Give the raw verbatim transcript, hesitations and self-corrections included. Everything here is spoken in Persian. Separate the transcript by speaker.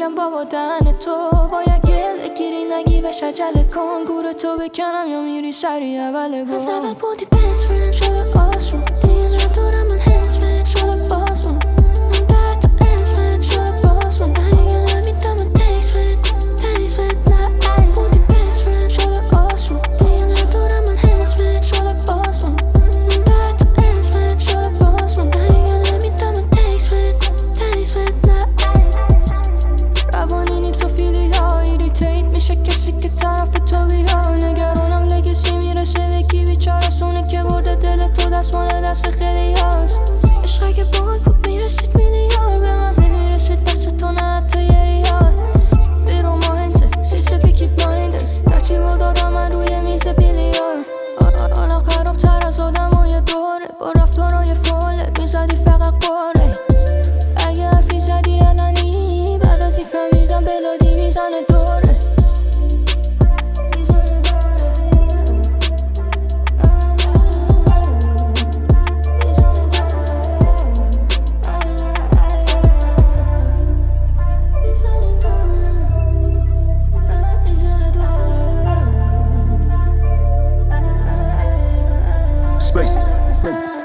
Speaker 1: میگم بابا دهن تو باید گل گیری نگی و شجله کن گور تو بکنم یا میری سری اول گم از اول بودی best friend شده آسون دیگه ندارم من حس بهت شده بازون من بعد تو اسمت شده بازون دیگه نمیدم من تکس بهت تکس بهت نه بودی best friend شده آسون دیگه ندارم من حس بهت شده بازون من بعد تو اسمت شده بازون دیگه نمیدم من تکس بهت تکس بهت نه روانی نیست و فیلی ها ایریتیت میشه کسی که طرف تو بیا نگرانم لگسی میرسه به کی بیچاره سونه که برده دل تو دست مال دست خیلی هاست عشق اگه باید بود میرسید میلیار به من نمیرسید دست تو نه حتی یه ریال زیرو ماهنسه سیسه پیکی بلایندرز ترتیب و دادم من روی میز بیلیار حالا خراب تر از آدم های دوره با رفتارهای فولت میزدی فقط قاره اگه حرفی زدی علنی بعد از این فهمیدم بلادی میزنه دوره
Speaker 2: Space.